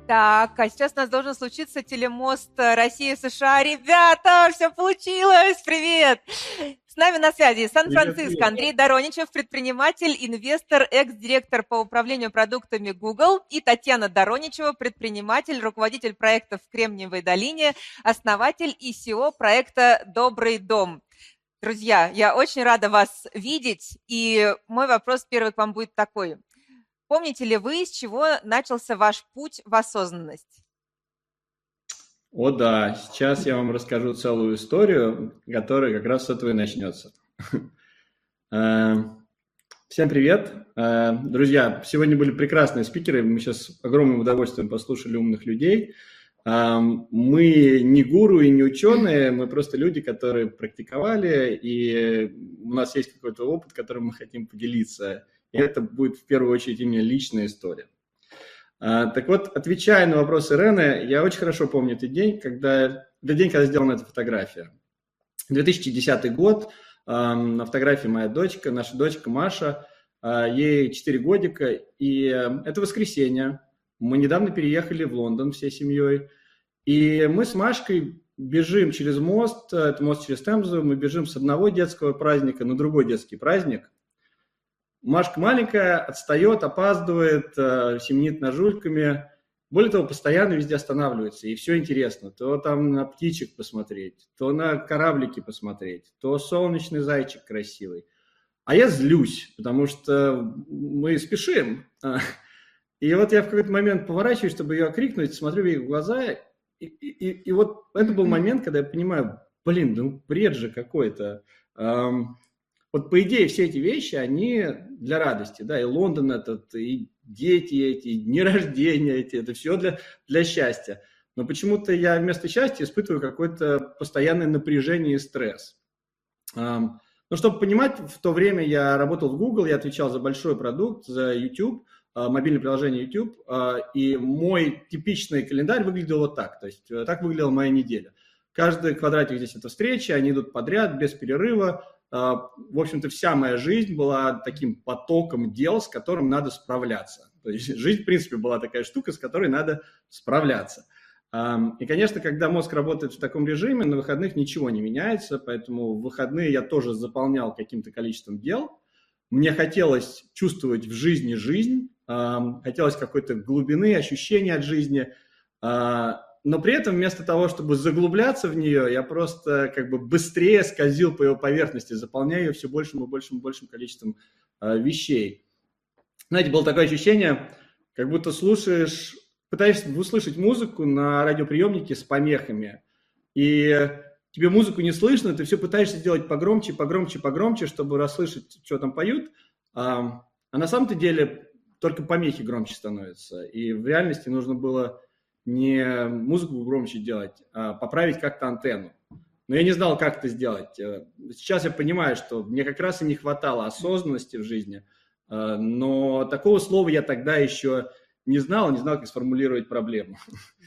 Так, а сейчас у нас должен случиться телемост Россия-США. Ребята, все получилось! Привет! С нами на связи из Привет, Сан-Франциско привет. Андрей Дороничев, предприниматель, инвестор, экс-директор по управлению продуктами Google, и Татьяна Дороничева, предприниматель, руководитель проектов в Кремниевой долине, основатель и CEO проекта «Добрый дом». Друзья, я очень рада вас видеть, и мой вопрос первый к вам будет такой. Помните ли вы, с чего начался ваш путь в осознанность? О да, сейчас я вам расскажу целую историю, которая как раз с этого и начнется. Всем привет. Друзья, сегодня были прекрасные спикеры, мы сейчас с огромным удовольствием послушали умных людей. Мы не гуру и не ученые, мы просто люди, которые практиковали, и у нас есть какой-то опыт, которым мы хотим поделиться. И это будет в первую очередь именно личная история. Так вот, отвечая на вопрос Ирены, я очень хорошо помню этот день, когда сделана эта фотография. 2010 год, на фотографии моя дочка, наша дочка Маша, ей 4 годика, и это воскресенье. Мы недавно переехали в Лондон всей семьей, и мы с Машкой бежим через мост, это мост через Темзу, мы бежим с одного детского праздника на другой детский праздник. Машка маленькая, отстает, опаздывает, семенит ножульками. Более того, постоянно везде останавливается, и все интересно. То там на птичек посмотреть, то на кораблики посмотреть, то солнечный зайчик красивый. А я злюсь, потому что мы спешим. И вот я в какой-то момент поворачиваюсь, чтобы ее окрикнуть, смотрю ей в глаза, и вот это был момент, когда я понимаю, ну бред же какой-то. Вот по идее все эти вещи, они для радости, да, и Лондон этот, и дети эти, и дни рождения эти, это все для счастья. Но почему-то я вместо счастья испытываю какое-то постоянное напряжение и стресс. Ну, чтобы понимать, в то время я работал в Google, я отвечал за большой продукт, за YouTube, мобильное приложение YouTube, и мой типичный календарь выглядел вот так, то есть так выглядела моя неделя. Каждый квадратик здесь это встречи, они идут подряд, без перерыва. В общем-то, вся моя жизнь была таким потоком дел, с которым надо справляться. То есть жизнь, в принципе, была такая штука, с которой надо справляться. И, конечно, когда мозг работает в таком режиме, на выходных ничего не меняется, поэтому в выходные я тоже заполнял каким-то количеством дел. Мне хотелось чувствовать в жизни жизнь, хотелось какой-то глубины, ощущения от жизни, но при этом вместо того, чтобы заглубляться в нее, я просто как бы быстрее скользил по ее поверхности, заполняя ее все большим и большим и большим количеством вещей. Знаете, было такое ощущение, как будто пытаешься услышать музыку на радиоприемнике с помехами, и тебе музыку не слышно, ты все пытаешься сделать погромче, погромче, погромче, чтобы расслышать, что там поют, а на самом-то деле только помехи громче становятся, и в реальности нужно было не музыку громче делать, а поправить как-то антенну. Но я не знал, как это сделать. Сейчас я понимаю, что мне как раз и не хватало осознанности в жизни, но такого слова я тогда еще не знал, как сформулировать проблему.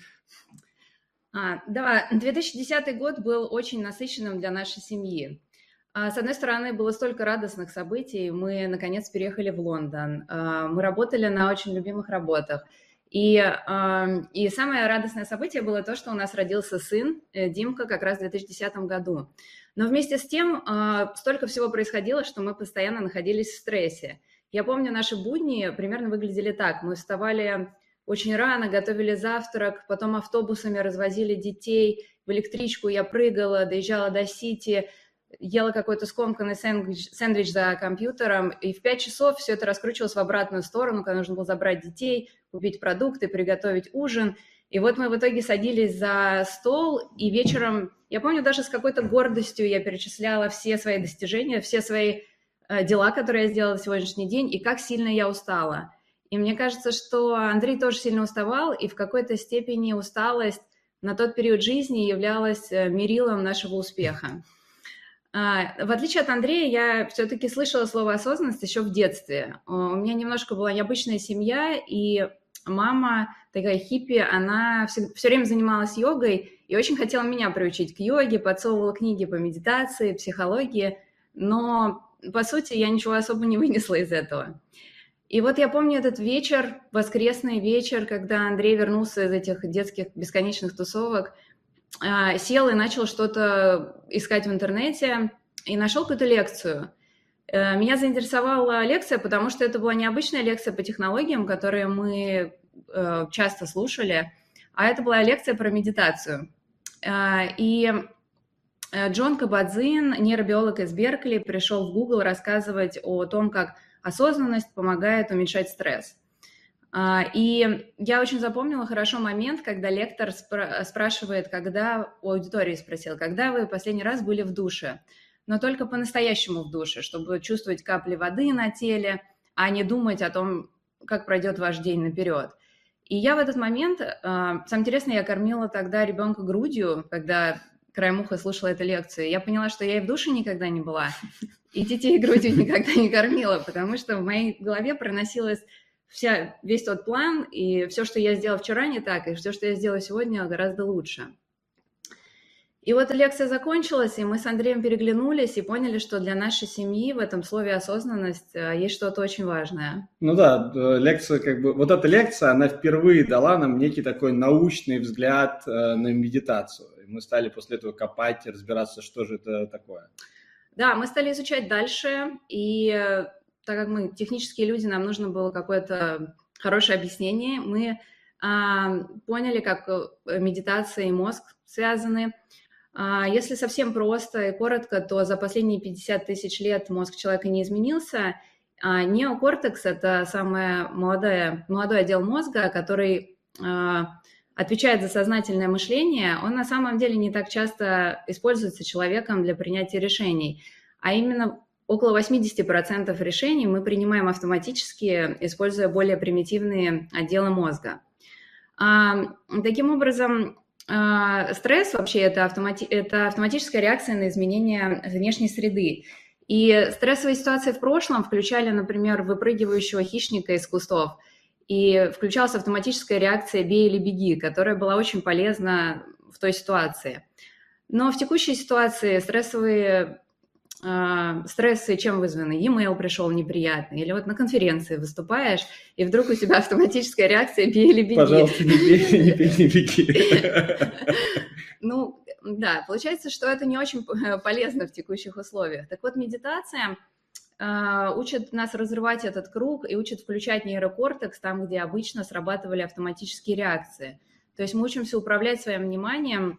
Да, 2010 год был очень насыщенным для нашей семьи. С одной стороны, было столько радостных событий. Мы, наконец, переехали в Лондон. Мы работали на очень любимых работах. И самое радостное событие было то, что у нас родился сын, Димка, как раз в 2010 году. Но вместе с тем столько всего происходило, что мы постоянно находились в стрессе. Я помню, наши будни примерно выглядели так. Мы вставали очень рано, готовили завтрак, потом автобусами развозили детей, в электричку я прыгала, доезжала до Сити, ела какой-то скомканный сэндвич за компьютером, и в 5 часов все это раскручивалось в обратную сторону, когда нужно было забрать детей, купить продукты, приготовить ужин. И вот мы в итоге садились за стол, и вечером, я помню, даже с какой-то гордостью я перечисляла все свои достижения, все свои дела, которые я сделала в сегодняшний день, и как сильно я устала. И мне кажется, что Андрей тоже сильно уставал, и в какой-то степени усталость на тот период жизни являлась мерилом нашего успеха. В отличие от Андрея, я все-таки слышала слово «осознанность» еще в детстве. У меня немножко была необычная семья, и мама, такая хиппи, она все время занималась йогой и очень хотела меня приучить к йоге, подсовывала книги по медитации, психологии, но, по сути, я ничего особо не вынесла из этого. И вот я помню этот вечер, воскресный вечер, когда Андрей вернулся из этих детских бесконечных тусовок, сел и начал что-то искать в интернете и нашел какую-то лекцию. Меня заинтересовала лекция, потому что это была необычная лекция по технологиям, которые мы часто слушали, а это была лекция про медитацию. И Джон Кабадзин, нейробиолог из Беркли, пришел в Google рассказывать о том, как осознанность помогает уменьшать стресс. И я очень запомнила хорошо момент, когда лектор спрашивает, когда, у аудитории спросил, когда вы последний раз были в душе, но только по-настоящему в душе, чтобы чувствовать капли воды на теле, а не думать о том, как пройдет ваш день наперед. И я в этот момент, самое интересное, я кормила тогда ребенка грудью, когда краем уха слушала эту лекцию. Я поняла, что я и в душе никогда не была, и детей грудью никогда не кормила, потому что в моей голове проносилась весь тот план, и все, что я сделала вчера, не так, и все, что я сделала сегодня, гораздо лучше. И вот лекция закончилась, и мы с Андреем переглянулись и поняли, что для нашей семьи в этом слове «осознанность» есть что-то очень важное. Ну да, лекция вот эта лекция, она впервые дала нам некий такой научный взгляд на медитацию. И мы стали после этого копать и разбираться, что же это такое. Да, мы стали изучать дальше, и так как мы технические люди, нам нужно было какое-то хорошее объяснение. Мы поняли, как медитация и мозг связаны. Если совсем просто и коротко, то за последние 50 тысяч лет мозг человека не изменился. Неокортекс – это молодой отдел мозга, который отвечает за сознательное мышление. Он на самом деле не так часто используется человеком для принятия решений, а именно около 80% решений мы принимаем автоматически, используя более примитивные отделы мозга. Таким образом, стресс вообще это автоматическая реакция на изменения внешней среды. И стрессовые ситуации в прошлом включали, например, выпрыгивающего хищника из кустов, и включалась автоматическая реакция «бей или беги», которая была очень полезна в той ситуации. Но в текущей ситуации стрессы чем вызваны? E-mail пришел неприятный, или вот на конференции выступаешь, и вдруг у тебя автоматическая реакция «бей или беги». Пожалуйста, не бей, не беги. Ну, да, получается, что это не очень полезно в текущих условиях. Так вот, медитация учит нас разрывать этот круг и учит включать нейрокортекс там, где обычно срабатывали автоматические реакции. То есть мы учимся управлять своим вниманием,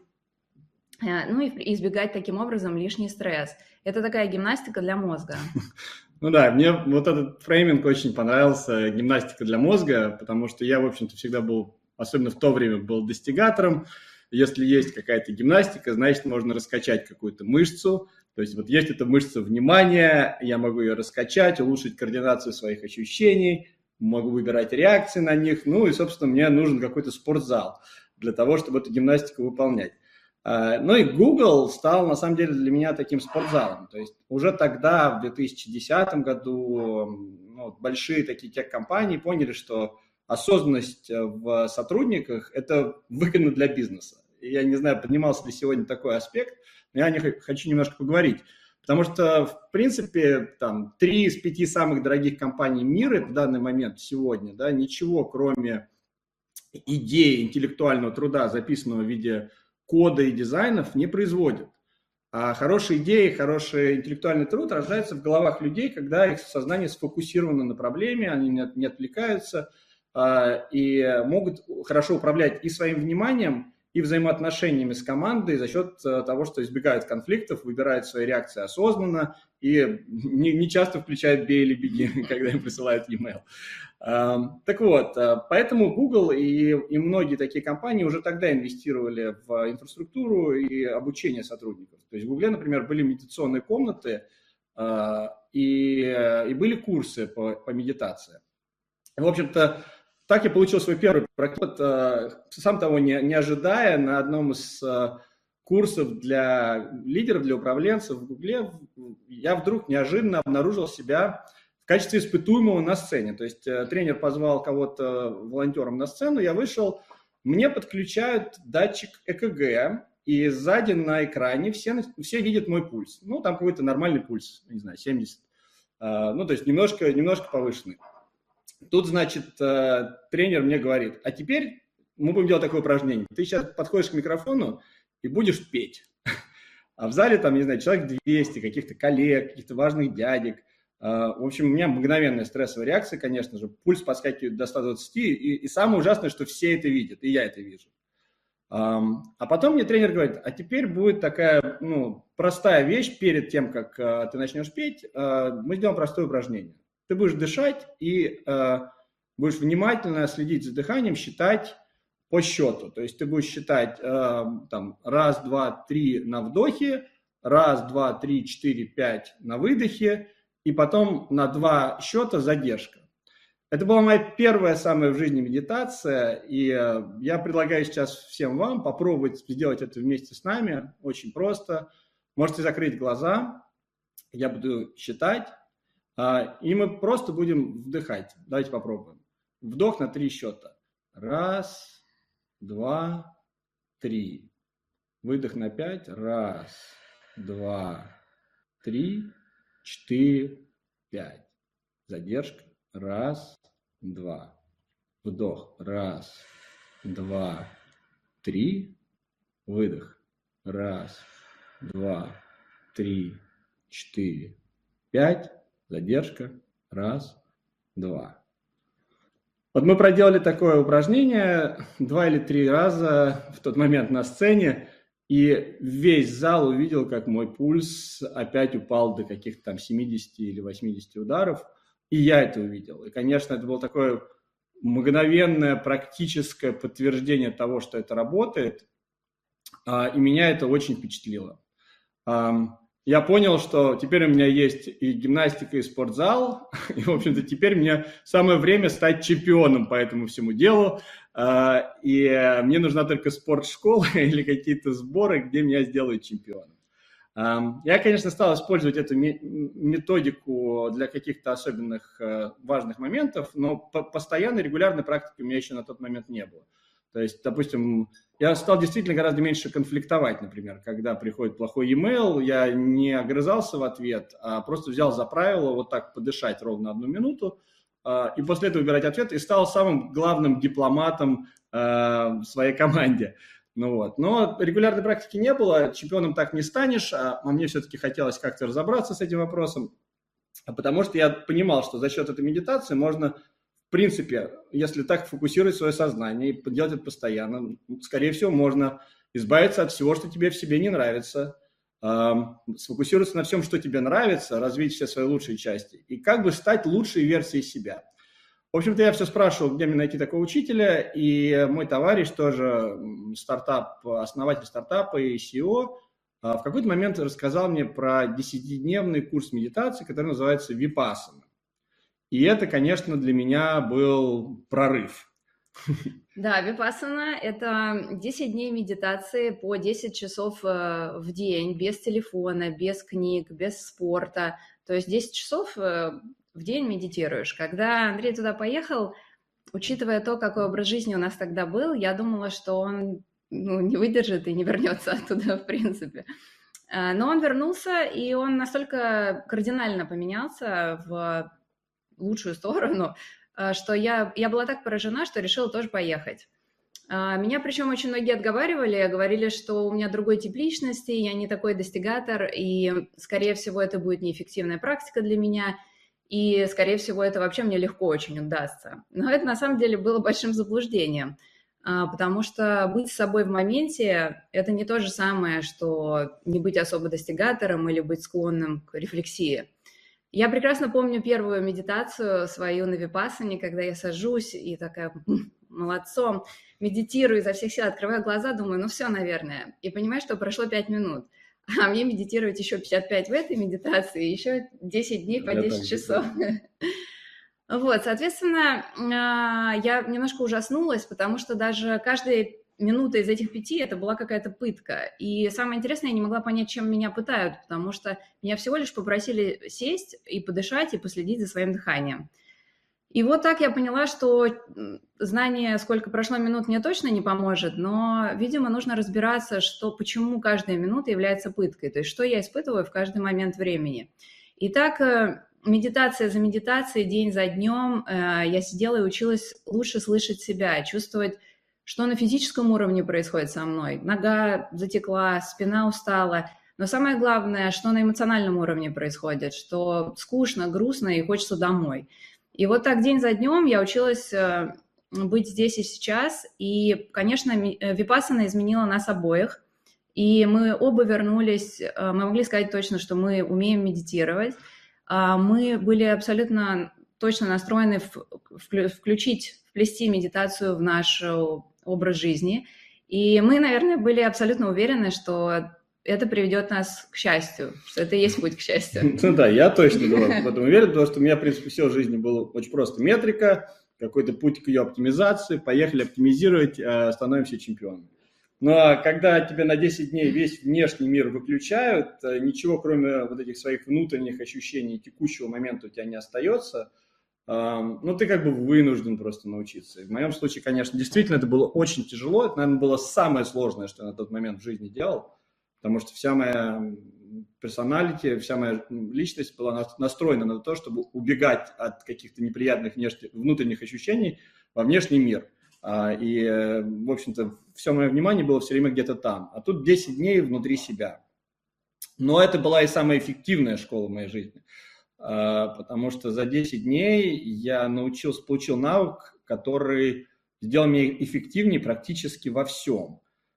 ну и избегать таким образом лишний стресс. Это такая гимнастика для мозга. Ну да, мне вот этот фрейминг очень понравился, гимнастика для мозга, потому что я, в общем-то, всегда был, особенно в то время, был достигатором. Если есть какая-то гимнастика, значит, можно раскачать какую-то мышцу. То есть вот есть эта мышца внимания, я могу ее раскачать, улучшить координацию своих ощущений, могу выбирать реакции на них. Ну и, собственно, мне нужен какой-то спортзал для того, чтобы эту гимнастику выполнять. Ну и Google стал, на самом деле, для меня таким спортзалом. То есть уже тогда, в 2010 году, большие такие тех-компании поняли, что осознанность в сотрудниках – это выгодно для бизнеса. И я не знаю, поднимался ли сегодня такой аспект, но я о них хочу немножко поговорить. Потому что, в принципе, там 3 из 5 самых дорогих компаний мира в данный момент сегодня, да, ничего, кроме идеи интеллектуального труда, записанного в виде кода и дизайнов, не производят. А хорошие идеи, хороший интеллектуальный труд рождаются в головах людей, когда их сознание сфокусировано на проблеме, они не отвлекаются и могут хорошо управлять и своим вниманием, и взаимоотношениями с командой за счет того, что избегают конфликтов, выбирают свои реакции осознанно и не часто включают «бей или беги», когда им присылают e-mail. Так вот, поэтому Google и многие такие компании уже тогда инвестировали в инфраструктуру и обучение сотрудников. То есть в Google, например, были медитационные комнаты и были курсы по медитации. В общем-то, так я получил свой первый проект, сам того не ожидая, на одном из курсов для лидеров, для управленцев в Гугле, я вдруг неожиданно обнаружил себя в качестве испытуемого на сцене. То есть тренер позвал кого-то волонтером на сцену, я вышел, мне подключают датчик ЭКГ, и сзади на экране все видят мой пульс. Ну, там какой-то нормальный пульс, не знаю, 70, ну, то есть немножко повышенный. Тут, значит, тренер мне говорит, а теперь мы будем делать такое упражнение. Ты сейчас подходишь к микрофону и будешь петь. А в зале там, не знаю, человек 200, каких-то коллег, каких-то важных дядек. В общем, у меня мгновенная стрессовая реакция, конечно же. Пульс подскакивает до 120. И самое ужасное, что все это видят, и я это вижу. А потом мне тренер говорит, а теперь будет такая, простая вещь перед тем, как ты начнешь петь. Мы сделаем простое упражнение. Ты будешь дышать и будешь внимательно следить за дыханием, считать по счету. То есть ты будешь считать там 1, 2, 3 на вдохе, 1, 2, 3, 4, 5 на выдохе, и потом на 2 счета задержка. Это была моя первая самая в жизни медитация, и я предлагаю сейчас всем вам попробовать сделать это вместе с нами. Очень просто. Можете закрыть глаза, я буду считать, и мы просто будем вдыхать. Давайте попробуем. Вдох на 3 счета. 1, 2, 3. Выдох на 5. 1, 2, 3, 4, 5. Задержка. 1, 2. Вдох. 1, 2, 3. Выдох. 1, 2, 3, 4, 5. Задержка. 1, 2. Вот мы проделали такое упражнение 2 или 3 раза в тот момент на сцене, и весь зал увидел, как мой пульс опять упал до каких-то там 70 или 80 ударов, и я это увидел. И, конечно, это было такое мгновенное практическое подтверждение того, что это работает, и меня это очень впечатлило. Я понял, что теперь у меня есть и гимнастика, и спортзал, и, в общем-то, теперь мне самое время стать чемпионом по этому всему делу, и мне нужна только спортшкола или какие-то сборы, где меня сделают чемпионом. Я, конечно, стал использовать эту методику для каких-то особенных важных моментов, но постоянной, регулярной практики у меня еще на тот момент не было. То есть, допустим, я стал действительно гораздо меньше конфликтовать, например, когда приходит плохой e-mail, я не огрызался в ответ, а просто взял за правило вот так подышать ровно 1 минуту, и после этого убирать ответ, и стал самым главным дипломатом в своей команде. Но регулярной практики не было, чемпионом так не станешь, а мне все-таки хотелось как-то разобраться с этим вопросом, потому что я понимал, что за счет этой медитации можно... В принципе, если так фокусировать свое сознание и делать это постоянно, скорее всего, можно избавиться от всего, что тебе в себе не нравится, сфокусироваться на всем, что тебе нравится, развить все свои лучшие части и как бы стать лучшей версией себя. В общем-то, я все спрашивал, где мне найти такого учителя, и мой товарищ тоже основатель стартапа и CEO, в какой-то момент рассказал мне про 10-дневный курс медитации, который называется Випассана. И это, конечно, для меня был прорыв. Да, випассана – это 10 дней медитации по 10 часов в день, без телефона, без книг, без спорта. То есть 10 часов в день медитируешь. Когда Андрей туда поехал, учитывая то, какой образ жизни у нас тогда был, я думала, что он не выдержит и не вернется оттуда, в принципе. Но он вернулся, и он настолько кардинально поменялся в лучшую сторону, что я была так поражена, что решила тоже поехать. Меня причем очень многие отговаривали, говорили, что у меня другой тип личности, я не такой достигатор, и, скорее всего, это будет неэффективная практика для меня, и, скорее всего, это вообще мне легко очень удастся. Но это, на самом деле, было большим заблуждением, потому что быть с собой в моменте – это не то же самое, что не быть особо достигатором или быть склонным к рефлексии. Я прекрасно помню первую медитацию свою на випассане, когда я сажусь и такая молодцом, медитирую изо всех сил, открываю глаза, думаю, все, наверное. И понимаю, что прошло 5 минут. А мне медитировать еще 55 в этой медитации, еще 10 дней по 10 часов. Вот, соответственно, я немножко ужаснулась, потому что даже каждая минута из этих 5 это была какая-то пытка. И самое интересное, я не могла понять, чем меня пытают, потому что меня всего лишь попросили сесть и подышать, и последить за своим дыханием. И вот так я поняла, что знание, сколько прошло минут, мне точно не поможет, но, видимо, нужно разбираться, почему каждая минута является пыткой, то есть что я испытываю в каждый момент времени. И так медитация за медитацией, день за днем я сидела и училась лучше слышать себя, чувствовать, что на физическом уровне происходит со мной. Нога затекла, спина устала. Но самое главное, что на эмоциональном уровне происходит, что скучно, грустно и хочется домой. И вот так день за днем я училась быть здесь и сейчас. И, конечно, випассана изменила нас обоих. И мы оба вернулись, мы могли сказать точно, что мы умеем медитировать. Мы были абсолютно точно настроены вплести медитацию в наш образ жизни. И мы, наверное, были абсолютно уверены, что это приведет нас к счастью, что это и есть путь к счастью. Ну да, я точно был в этом уверен, потому что у меня, в принципе, все в жизни было очень просто. Метрика, какой-то путь к ее оптимизации, поехали оптимизировать, становимся чемпионами. Но когда тебе на 10 дней весь внешний мир выключают, ничего кроме вот этих своих внутренних ощущений текущего момента у тебя не остается, ну, ты как бы вынужден просто научиться. И в моем случае, конечно, действительно это было очень тяжело. Это, наверное, было самое сложное, что я на тот момент в жизни делал, потому что вся моя персоналити, вся моя личность была настроена на то, чтобы убегать от каких-то неприятных внутренних ощущений во внешний мир. И, в общем-то, все мое внимание было все время где-то там. А тут 10 дней внутри себя. Но это была и самая эффективная школа в моей жизни. Потому что за 10 дней я получил навык, который сделал меня эффективнее практически во всем.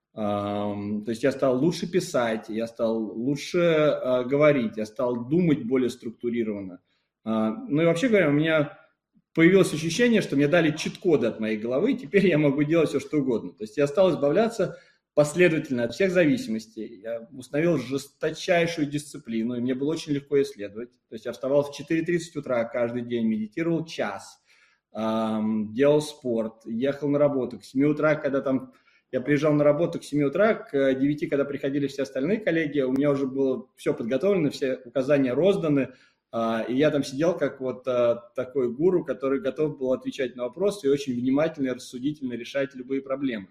То есть я стал лучше писать, я стал лучше говорить, я стал думать более структурированно. Ну и вообще говоря, у меня появилось ощущение, что мне дали чит-коды от моей головы, и теперь я могу делать все, что угодно. То есть я стал избавляться последовательно от всех зависимостей. Я установил жесточайшую дисциплину, и мне было очень легко исследовать. То есть я вставал в 4:30 утра каждый день, медитировал час, делал спорт, ехал на работу. К 7 утра, когда я приезжал на работу к 7 утра, к 9, когда приходили все остальные коллеги, у меня уже было все подготовлено, все указания розданы, и я там сидел как вот такой гуру, который готов был отвечать на вопросы и очень внимательно и рассудительно решать любые проблемы.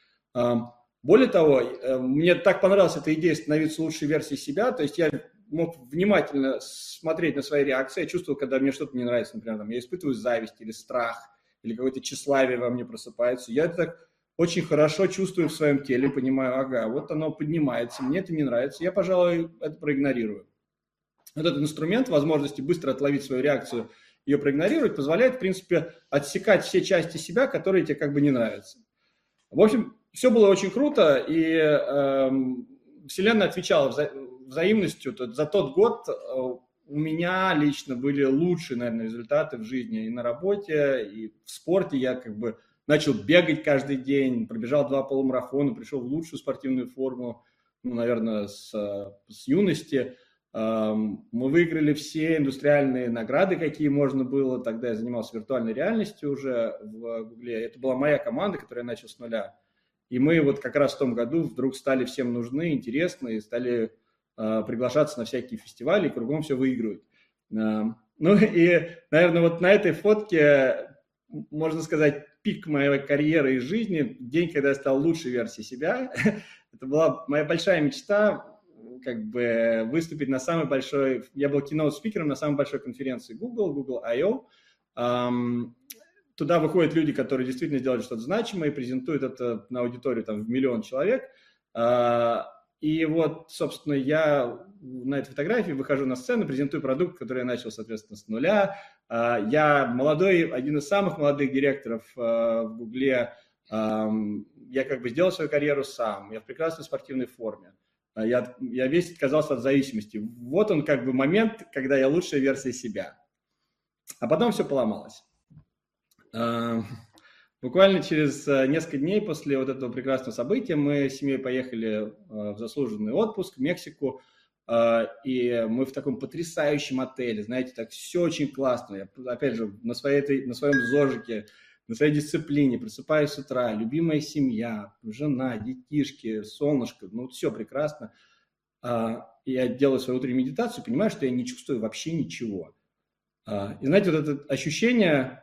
Более того, мне так понравилась эта идея становиться лучшей версией себя, то есть я мог внимательно смотреть на свои реакции, я чувствовал, когда мне что-то не нравится, например, я испытываю зависть или страх, или какое-то тщеславие во мне просыпается, я это так очень хорошо чувствую в своем теле, понимаю, ага, вот оно поднимается, мне это не нравится, я, пожалуй, это проигнорирую. Вот этот инструмент возможности быстро отловить свою реакцию, ее проигнорировать, позволяет, в принципе, отсекать все части себя, которые тебе как бы не нравятся. В общем, все было очень круто, и Вселенная отвечала взаимностью. За тот год у меня лично были лучшие, наверное, результаты в жизни и на работе, и в спорте. Я как бы начал бегать каждый день, пробежал 2 полумарафона, пришел в лучшую спортивную форму, ну, наверное, с юности. Мы выиграли все индустриальные награды, какие можно было. Тогда я занимался виртуальной реальностью уже в Гугле. Это была моя команда, которую я начал с нуля. И мы вот как раз в том году вдруг стали всем нужны, интересны, и стали приглашаться на всякие фестивали, и кругом все выигрывать. Ну и, наверное, вот на этой фотке, можно сказать, пик моей карьеры и жизни, день, когда я стал лучшей версией себя. Это была моя большая мечта, как бы выступить на самой большой... Я был keynote-спикером на самой большой конференции Google I.O. Туда выходят люди, которые действительно сделали что-то значимое, и презентуют это на аудиторию там, в 1 миллион человек. И вот, собственно, я на этой фотографии выхожу на сцену, презентую продукт, который я начал, соответственно, с нуля. Я молодой, один из самых молодых директоров в Гугле. Я как бы сделал свою карьеру сам. Я в прекрасной спортивной форме. Я весь отказался от зависимости. Вот он как бы момент, когда я лучшая версия себя. А потом все поломалось. Буквально через несколько дней после вот этого прекрасного события мы с семьей поехали в заслуженный отпуск в Мексику, и мы в таком потрясающем отеле, знаете, так все очень классно. Я, опять же, на своем зожике, на своей дисциплине, просыпаюсь с утра, любимая семья, жена, детишки, солнышко, ну все прекрасно. Я делаю свою утреннюю медитацию, понимаю, что я не чувствую вообще ничего. И знаете, вот это ощущение...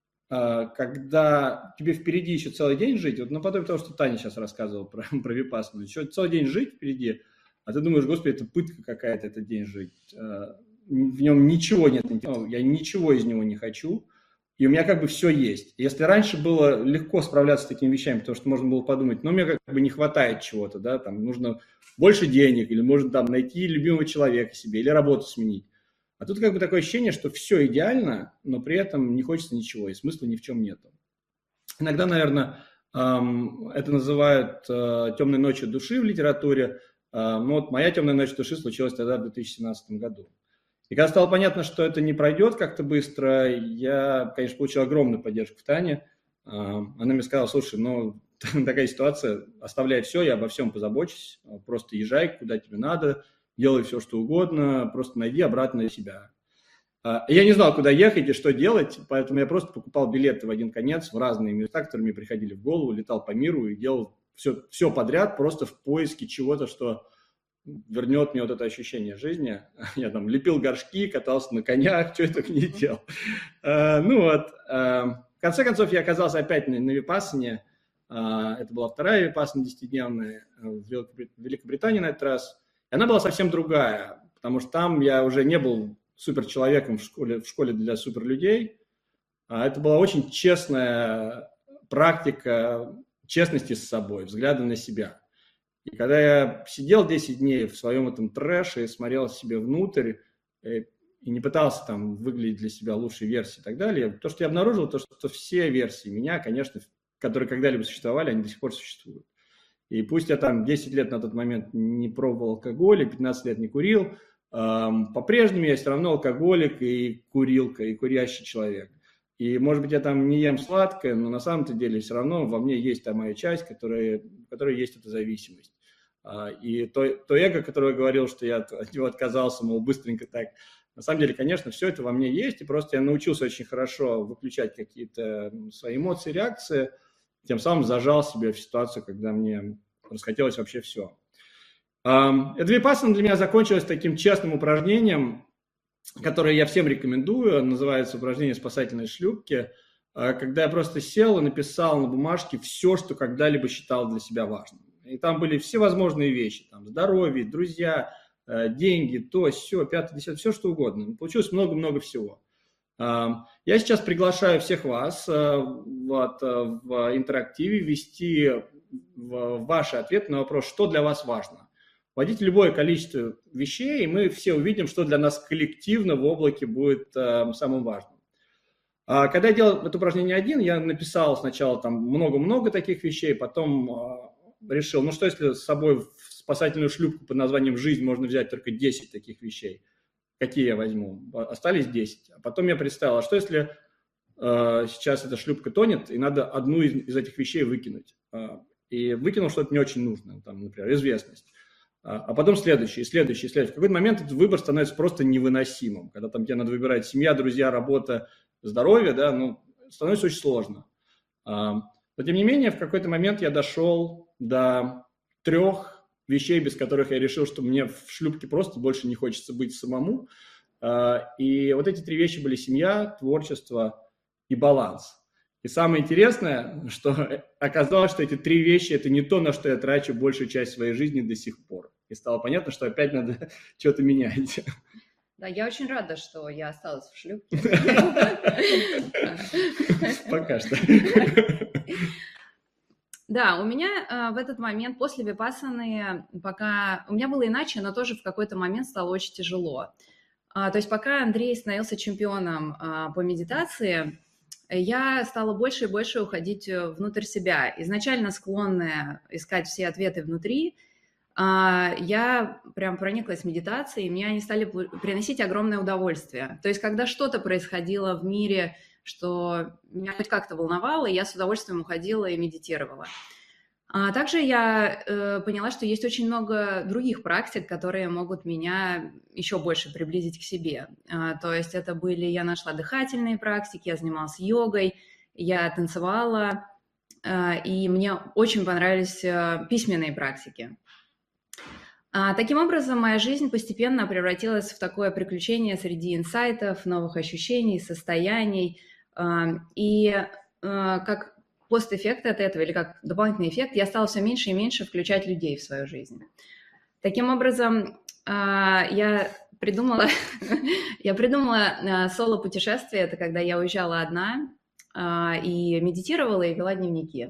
когда тебе впереди еще целый день жить, вот наподобие того, что Таня сейчас рассказывала про випассану, еще целый день жить впереди, а ты думаешь, господи, это пытка какая-то этот день жить. в нем ничего нет, я ничего из него не хочу, и у меня как бы все есть. Если раньше было легко справляться с такими вещами, потому что можно было подумать, ну, мне как бы не хватает чего-то, да, там нужно больше денег, или можно там найти любимого человека себе, или работу сменить. А тут как бы такое ощущение, что все идеально, но при этом не хочется ничего, и смысла ни в чем нету. Иногда, наверное, это называют темной ночью души в литературе. Ну вот моя темная ночь души случилась тогда в 2017 году. И когда стало понятно, что это не пройдет как-то быстро, я, конечно, получил огромную поддержку в Тане. Она мне сказала, слушай, ну такая ситуация, оставляй все, я обо всем позабочусь, просто езжай, куда тебе надо, делай все, что угодно, просто найди обратно себя. Я не знал, куда ехать и что делать, поэтому я просто покупал билеты в один конец в разные места, которые мне приходили в голову, летал по миру и делал все подряд, просто в поиске чего-то, что вернет мне вот это ощущение жизни. Я там лепил горшки, катался на конях, что я только не делал. Ну вот, в конце концов, я оказался опять на випассане. Это была вторая випассана 10-дневная в Великобритании на этот раз. И она была совсем другая, потому что там я уже не был суперчеловеком в школе для суперлюдей. Это была очень честная практика честности с собой, взгляда на себя. И когда я сидел 10 дней в своем этом трэше и смотрел себе внутрь, и не пытался там выглядеть для себя лучшей версией и так далее, то, что я обнаружил, то, что все версии меня, конечно, которые когда-либо существовали, они до сих пор существуют. И пусть я там 10 лет на тот момент не пробовал алкоголь, и 15 лет не курил, по-прежнему я все равно алкоголик и курилка, и курящий человек. И, может быть, я там не ем сладкое, но на самом-то деле все равно во мне есть та моя часть, в которой есть эта зависимость. И то эго, которое говорил, что я от него отказался, мол, быстренько так. На самом деле, конечно, все это во мне есть, и просто я научился очень хорошо выключать какие-то свои эмоции, реакции, тем самым зажал себя в ситуацию, когда мне расхотелось вообще все. Эта випассана для меня закончилась таким честным упражнением, которое я всем рекомендую, называется упражнение спасательной шлюпки, когда я просто сел и написал на бумажке все, что когда-либо считал для себя важным. И там были всевозможные вещи, там здоровье, друзья, деньги, то, сё, 5-10, все что угодно. Получилось много-много всего. Я сейчас приглашаю всех вас в интерактиве ввести ваши ответы на вопрос, что для вас важно. Вводите любое количество вещей, и мы все увидим, что для нас коллективно в облаке будет самым важным. Когда я делал это упражнение один, я написал сначала там много-много таких вещей, потом решил, ну что если с собой в спасательную шлюпку под названием «Жизнь» можно взять только 10 таких вещей? Какие я возьму? Остались 10. А потом я представил, а что если сейчас эта шлюпка тонет, и надо одну из этих вещей выкинуть? И выкинул что-то не очень нужное, там, например, известность. А потом следующий. В какой-то момент этот выбор становится просто невыносимым. Когда там тебе надо выбирать семья, друзья, работа, здоровье, да, ну, становится очень сложно. Но, тем не менее, в какой-то момент я дошел до 3 вещей, без которых я решил, что мне в шлюпке просто больше не хочется быть самому. И вот эти 3 вещи были семья, творчество и баланс. И самое интересное, что оказалось, что эти 3 вещи – это не то, на что я трачу большую часть своей жизни до сих пор. И стало понятно, что опять надо что-то менять. Да, я очень рада, что я осталась в шлюпке. Пока что. Да, у меня в этот момент после випассаны, пока... У меня было иначе, но тоже в какой-то момент стало очень тяжело. То есть пока Андрей становился чемпионом по медитации, я стала больше и больше уходить внутрь себя. Изначально склонная искать все ответы внутри, я прям прониклась медитацией, и мне они стали приносить огромное удовольствие. То есть когда что-то происходило в мире, что меня хоть как-то волновало, я с удовольствием уходила и медитировала. Также я поняла, что есть очень много других практик, которые могут меня еще больше приблизить к себе. То есть я нашла дыхательные практики, я занималась йогой, я танцевала, и мне очень понравились письменные практики. Таким образом, моя жизнь постепенно превратилась в такое приключение среди инсайтов, новых ощущений, состояний. И как постэффект от этого, или как дополнительный эффект, я стала все меньше и меньше включать людей в свою жизнь. Таким образом, я придумала, я придумала соло-путешествие. Это когда я уезжала одна и медитировала, и вела дневники.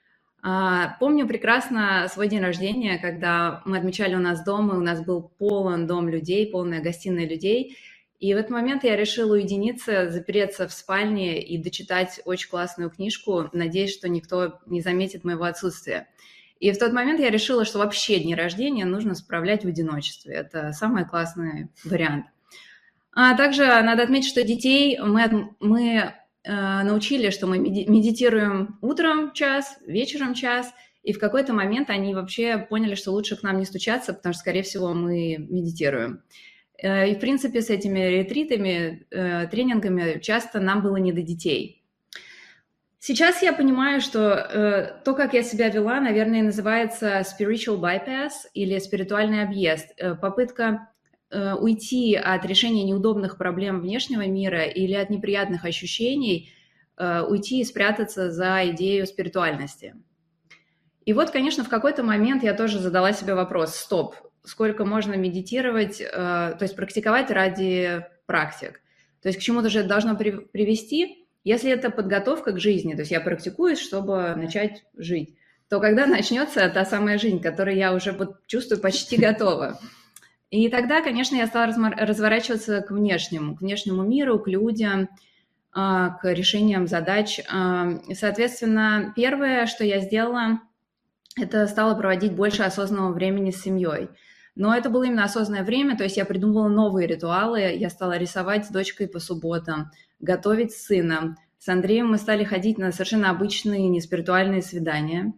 Помню прекрасно свой день рождения, когда мы отмечали у нас дома, и у нас был полон дом людей, полная гостиная людей. И в этот момент я решила уединиться, запереться в спальне и дочитать очень классную книжку, надеясь, что никто не заметит моего отсутствия. И в тот момент я решила, что вообще дни рождения нужно справлять в одиночестве. Это самый классный вариант. Также надо отметить, что детей мы научили, что мы медитируем утром час, вечером час, и в какой-то момент они вообще поняли, что лучше к нам не стучаться, потому что, скорее всего, мы медитируем. И, в принципе, с этими ретритами, тренингами часто нам было не до детей. Сейчас я понимаю, что то, как я себя вела, наверное, называется spiritual bypass или спиритуальный объезд. Попытка уйти от решения неудобных проблем внешнего мира или от неприятных ощущений, уйти и спрятаться за идею спиритуальности. И вот, конечно, в какой-то момент я тоже задала себе вопрос: стоп, сколько можно медитировать, то есть практиковать ради практик? То есть к чему-то же это должно привести. Если это подготовка к жизни, то есть я практикуюсь, чтобы начать жить, то когда начнется та самая жизнь, к которой я уже чувствую почти готова? И тогда, конечно, я стала разворачиваться к внешнему миру, к людям, к решениям задач. Соответственно, первое, что я сделала, это стала проводить больше осознанного времени с семьей. Но это было именно осознанное время, то есть я придумывала новые ритуалы, я стала рисовать с дочкой по субботам, готовить с сыном. С Андреем мы стали ходить на совершенно обычные неспиритуальные свидания.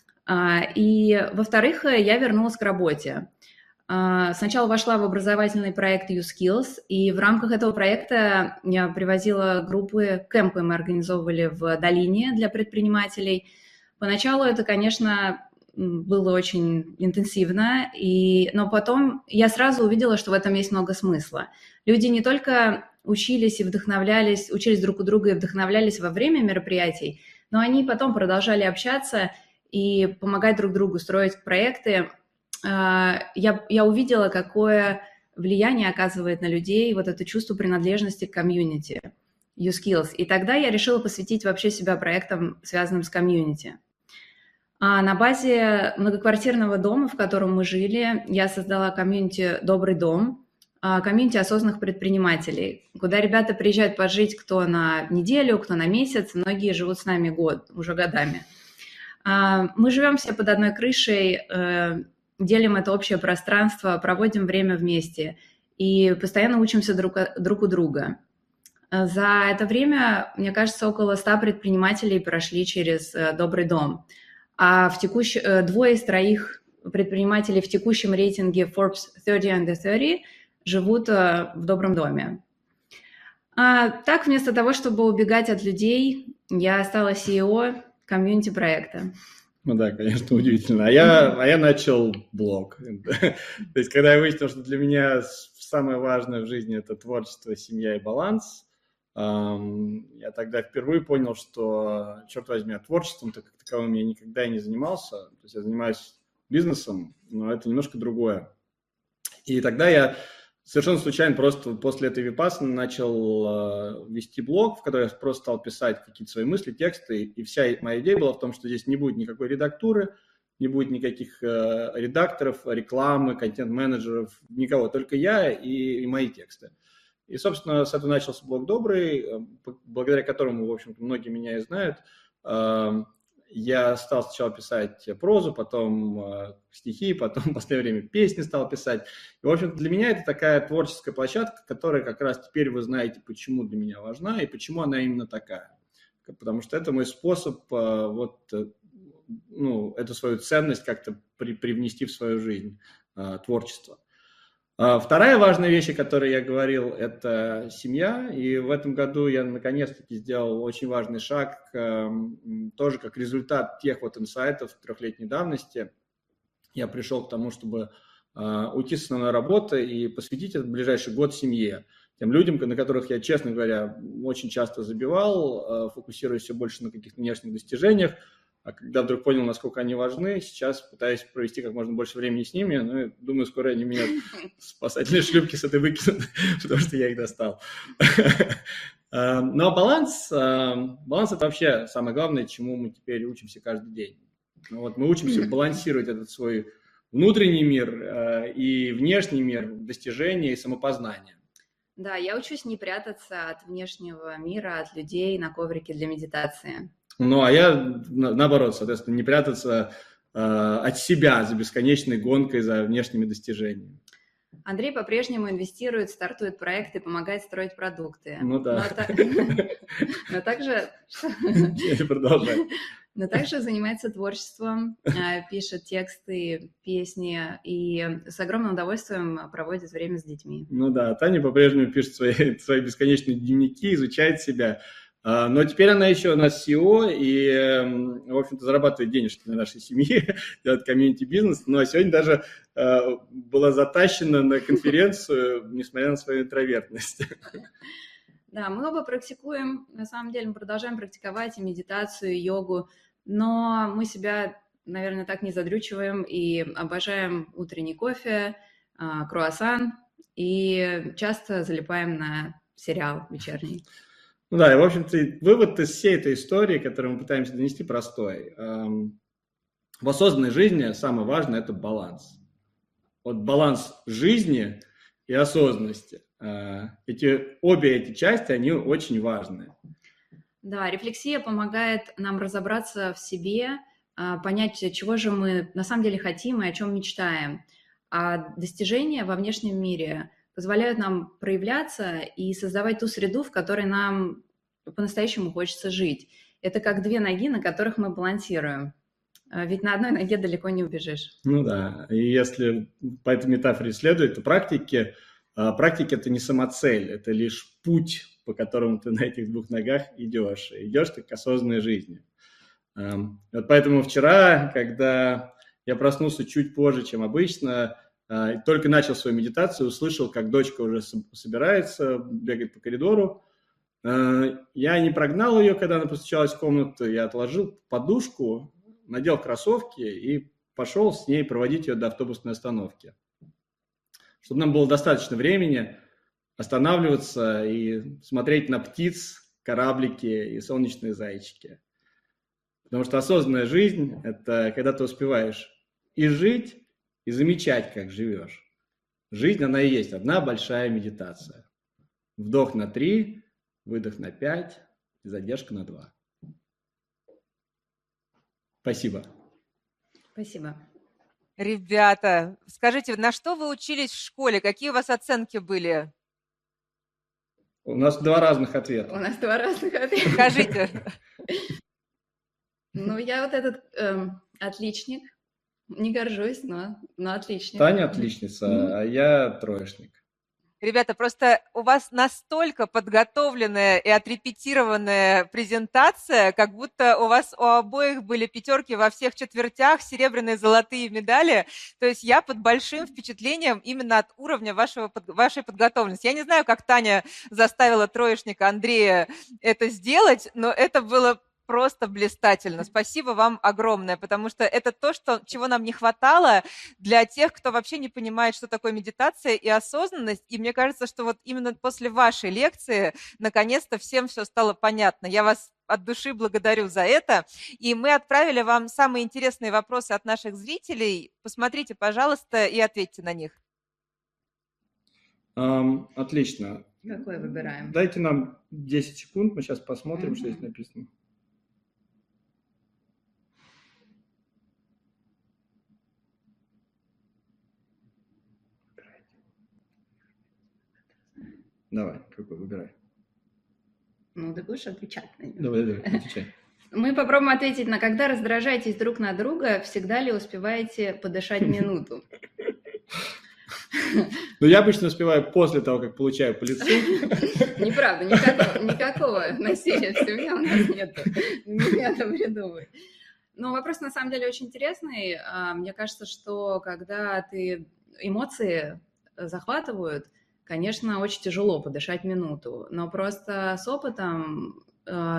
И, во-вторых, я вернулась к работе. Сначала вошла в образовательный проект U-Skills, и в рамках этого проекта я привозила группы, кемпы мы организовывали в долине для предпринимателей. Поначалу это, конечно, было очень интенсивно, но потом я сразу увидела, что в этом есть много смысла. Люди не только учились и вдохновлялись, учились друг у друга и вдохновлялись во время мероприятий, но они потом продолжали общаться и помогать друг другу строить проекты. Я увидела, какое влияние оказывает на людей вот это чувство принадлежности к комьюнити, U-Skills. И тогда я решила посвятить вообще себя проектам, связанным с комьюнити. На базе многоквартирного дома, в котором мы жили, я создала комьюнити «Добрый дом», комьюнити осознанных предпринимателей, куда ребята приезжают пожить кто на неделю, кто на месяц, многие живут с нами уже годами. Мы живем все под одной крышей, делим это общее пространство, проводим время вместе и постоянно учимся друг у друга. За это время, мне кажется, около 100 предпринимателей прошли через «Добрый дом». А двое из троих предпринимателей в текущем рейтинге Forbes 30 Under 30 живут в добром доме. Так, вместо того, чтобы убегать от людей, я стала CEO комьюнити-проекта. Ну да, конечно, удивительно. А я начал блог. То есть, когда я выяснил, что для меня самое важное в жизни – это творчество, семья и баланс, я тогда впервые понял, что, черт возьми, творчеством-то как таковым я никогда и не занимался. То есть я занимаюсь бизнесом, но это немножко другое. И тогда я совершенно случайно просто после этой випассаны начал вести блог, в который я просто стал писать какие-то свои мысли, тексты. И вся моя идея была в том, что здесь не будет никакой редактуры, не будет никаких редакторов, рекламы, контент-менеджеров, никого, только я и мои тексты. И, собственно, с этого начался блог «Добрый», благодаря которому, в общем-то, многие меня и знают. Я стал сначала писать прозу, потом стихи, потом в последнее время песни стал писать. И, в общем-то, для меня это такая творческая площадка, которая как раз теперь вы знаете, почему для меня важна и почему она именно такая. Потому что это мой способ эту свою ценность как-то привнести в свою жизнь, творчество. Вторая важная вещь, о которой я говорил, это семья. И в этом году я наконец-таки сделал очень важный шаг, тоже как результат тех вот инсайтов 3-летней давности. Я пришел к тому, чтобы уйти с основной работы и посвятить этот ближайший год семье. Тем людям, на которых я, честно говоря, очень часто забивал, фокусируясь все больше на каких-то внешних достижениях. а когда вдруг понял, насколько они важны, сейчас пытаюсь провести как можно больше времени с ними, но думаю, скоро они меня спасательные шлюпки с этой выкинут, потому что я их достал. Но баланс – это вообще самое главное, чему мы теперь учимся каждый день. Вот мы учимся балансировать этот свой внутренний мир и внешний мир, достижения и самопознание. Да, я учусь не прятаться от внешнего мира, от людей на коврике для медитации. Ну, а я, наоборот, соответственно, не прятаться от себя за бесконечной гонкой за внешними достижениями. Андрей по-прежнему инвестирует, стартует проекты, помогает строить продукты. Ну да. Но также... Продолжай. Но также занимается творчеством, пишет тексты, песни и с огромным удовольствием проводит время с детьми. Ну да, Таня по-прежнему пишет свои бесконечные дневники, изучает себя. Но теперь она еще у нас SEO и, в общем-то, зарабатывает денежки на нашей семье, делает комьюнити-бизнес. Ну а сегодня даже была затащена на конференцию, несмотря на свою интровертность. Да, мы оба практикуем, на самом деле мы продолжаем практиковать и медитацию, и йогу, но мы себя, наверное, так не задрючиваем и обожаем утренний кофе, круассан и часто залипаем на сериал вечерний. Ну да, и, в общем-то, вывод из всей этой истории, которую мы пытаемся донести, простой. В осознанной жизни самое важное – это баланс. Вот баланс жизни и осознанности. Обе эти части, они очень важны. Да, рефлексия помогает нам разобраться в себе, понять, чего же мы на самом деле хотим и о чем мечтаем. А достижения во внешнем мире позволяют нам проявляться и создавать ту среду, в которой нам по-настоящему хочется жить. Это как две ноги, на которых мы балансируем. Ведь на одной ноге далеко не убежишь. Ну да, и если по этой метафоре следует, то практика – это не самоцель, это лишь путь, по которому ты на этих двух ногах идешь. Идешь ты к осознанной жизни. Вот поэтому вчера, когда я проснулся чуть позже, чем обычно, только начал свою медитацию, услышал, как дочка уже собирается, бегает по коридору. Я не прогнал ее, когда она постучалась в комнату, я отложил подушку, надел кроссовки и пошел с ней проводить ее до автобусной остановки. Чтобы нам было достаточно времени останавливаться и смотреть на птиц, кораблики и солнечные зайчики. Потому что осознанная жизнь – это когда ты успеваешь и жить, и замечать, как живешь. Жизнь, она и есть одна большая медитация. Вдох на 3, выдох на 5 и задержка на 2. Спасибо. Спасибо. Ребята, скажите, на что вы учились в школе? Какие у вас оценки были? У нас 2 разных ответа. У нас 2 разных ответа. Скажите. Ну, я вот этот отличник. Не горжусь, но отличник. Таня отличница, а я троечник. Ребята, просто у вас настолько подготовленная и отрепетированная презентация, как будто у вас у обоих были 5 во всех четвертях, серебряные, золотые медали. То есть я под большим впечатлением именно от уровня вашей подготовленности. Я не знаю, как Таня заставила троечника Андрея это сделать, но это было просто блистательно. Спасибо вам огромное, потому что это то, чего нам не хватало для тех, кто вообще не понимает, что такое медитация и осознанность. И мне кажется, что вот именно после вашей лекции наконец-то всем все стало понятно. Я вас от души благодарю за это. И мы отправили вам самые интересные вопросы от наших зрителей. Посмотрите, пожалуйста, и ответьте на них. Отлично. Какой выбираем? Дайте нам 10 секунд, мы сейчас посмотрим, что здесь написано. Давай, какой выбирай. Ну, ты будешь отвечать на него. Давай, отвечай. Мы попробуем ответить на «Когда раздражаетесь друг на друга, всегда ли успеваете подышать минуту?» Ну, я обычно успеваю после того, как получаю по лицу. Неправда, никакого насилия в семье у нас нет. Не надо придумывать. Но вопрос на самом деле очень интересный. Мне кажется, что когда эмоции захватывают, конечно, очень тяжело подышать минуту, но просто с опытом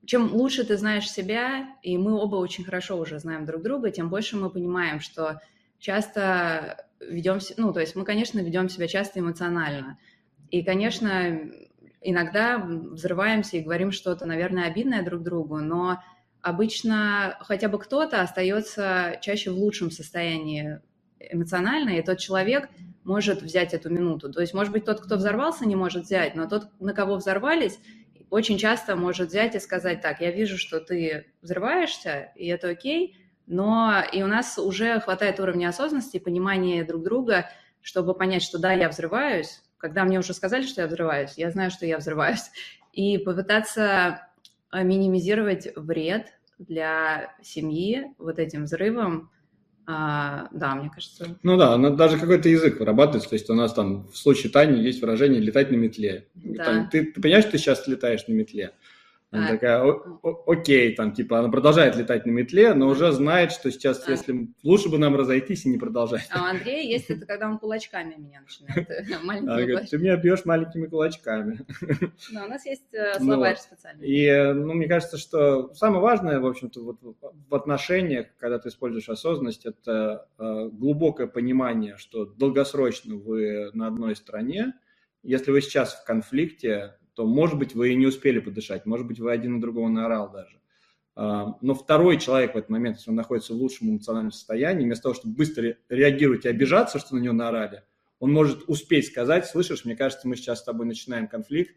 чем лучше ты знаешь себя, и мы оба очень хорошо уже знаем друг друга, тем больше мы понимаем, что часто ведемся, то есть мы, конечно, ведем себя часто эмоционально. И, конечно, иногда взрываемся и говорим что-то, наверное, обидное друг другу, но обычно хотя бы кто-то остается чаще в лучшем состоянии эмоционально, и тот человек может взять эту минуту. То есть, может быть, тот, кто взорвался, не может взять, но тот, на кого взорвались, очень часто может взять и сказать: так, я вижу, что ты взрываешься, и это окей, но и у нас уже хватает уровня осознанности, понимания друг друга, чтобы понять, что да, я взрываюсь. Когда мне уже сказали, что я взрываюсь, я знаю, что я взрываюсь. И попытаться минимизировать вред для семьи вот этим взрывом. Да, мне кажется. Ну да, даже какой-то язык вырабатывается, то есть у нас там в случае Тани есть выражение «летать на метле». Да. Там, ты понимаешь, что ты сейчас летаешь на метле? Она такая: окей, там, типа, она продолжает летать на метле, но уже знает, что сейчас, если лучше бы нам разойтись и не продолжать. А у Андрея есть это, когда он кулачками меня начинает. Говорит: ты меня бьешь маленькими кулачками. Да, у нас есть словарь специальный. И, мне кажется, что самое важное, в общем-то, вот в отношениях, когда ты используешь осознанность, это глубокое понимание, что долгосрочно вы на одной стороне. Если вы сейчас в конфликте, то, может быть, вы и не успели подышать, может быть, вы один на другого наорал даже. Но второй человек в этот момент, если он находится в лучшем эмоциональном состоянии, вместо того, чтобы быстро реагировать и обижаться, что на него наорали, он может успеть сказать: слышишь, мне кажется, мы сейчас с тобой начинаем конфликт,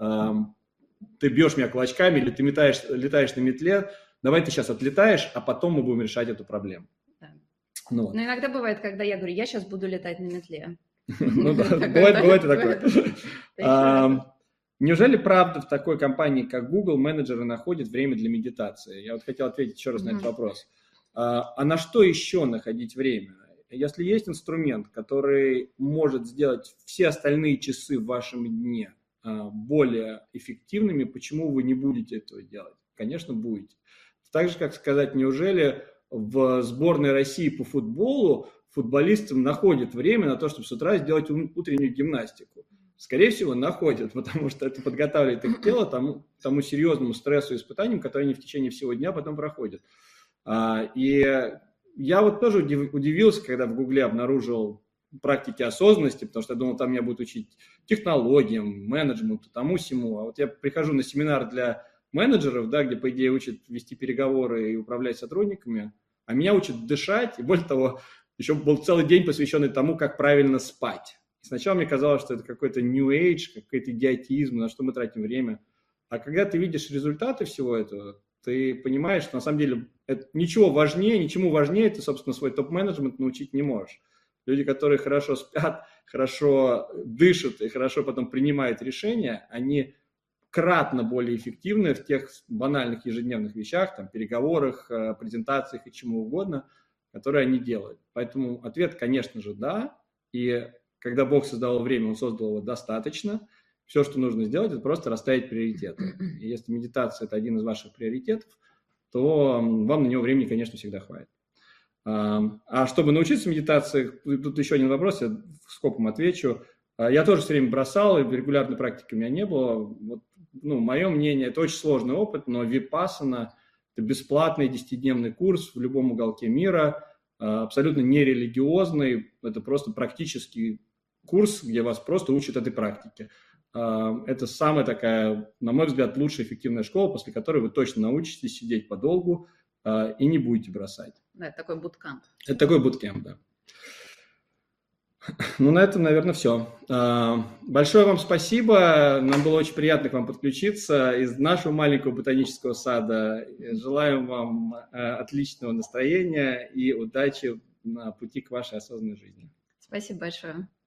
ты бьешь меня кулачками или ты летаешь на метле, давай ты сейчас отлетаешь, а потом мы будем решать эту проблему. Да. Но иногда бывает, когда я говорю: я сейчас буду летать на метле. Ну да, бывает и такое. Неужели правда в такой компании, как Google, менеджеры находят время для медитации? Я вот хотел ответить еще раз на этот вопрос. А на что еще находить время? Если есть инструмент, который может сделать все остальные часы в вашем дне более эффективными, почему вы не будете этого делать? Конечно, будете. Так же, как сказать, неужели в сборной России по футболу футболистам находят время на то, чтобы с утра сделать утреннюю гимнастику? Скорее всего, находят, потому что это подготавливает их тело тому серьезному стрессу и испытаниям, которые они в течение всего дня потом проходят. И я вот тоже удивился, когда в Гугле обнаружил практики осознанности, потому что я думал, там меня будут учить технологиям, менеджменту, тому-сему. А вот я прихожу на семинар для менеджеров, да, где, по идее, учат вести переговоры и управлять сотрудниками, а меня учат дышать, и более того, еще был целый день, посвященный тому, как правильно спать. Сначала мне казалось, что это какой-то new age, какой-то идиотизм, на что мы тратим время. А когда ты видишь результаты всего этого, ты понимаешь, что на самом деле ничему важнее ты, собственно, свой топ-менеджмент научить не можешь. Люди, которые хорошо спят, хорошо дышат и хорошо потом принимают решения, они кратно более эффективны в тех банальных ежедневных вещах, там, переговорах, презентациях и чему угодно, которые они делают. Поэтому ответ, конечно же, да. И когда Бог создавал время, Он создал его достаточно. Все, что нужно сделать, это просто расставить приоритеты. И если медитация – это один из ваших приоритетов, то вам на него времени, конечно, всегда хватит. А чтобы научиться медитации, тут еще один вопрос, я скопом отвечу. Я тоже все время бросал, и регулярной практики у меня не было. Вот, мое мнение, это очень сложный опыт, но випассана – это бесплатный 10-дневный курс в любом уголке мира, абсолютно нерелигиозный, это просто практический курс, где вас просто учат этой практике. Это самая такая, на мой взгляд, лучшая эффективная школа, после которой вы точно научитесь сидеть подолгу и не будете бросать. Да, это такой буткэмп. Это такой буткэмп, да. На этом, наверное, все. Большое вам спасибо. Нам было очень приятно к вам подключиться из нашего маленького ботанического сада. Желаем вам отличного настроения и удачи на пути к вашей осознанной жизни. Спасибо большое.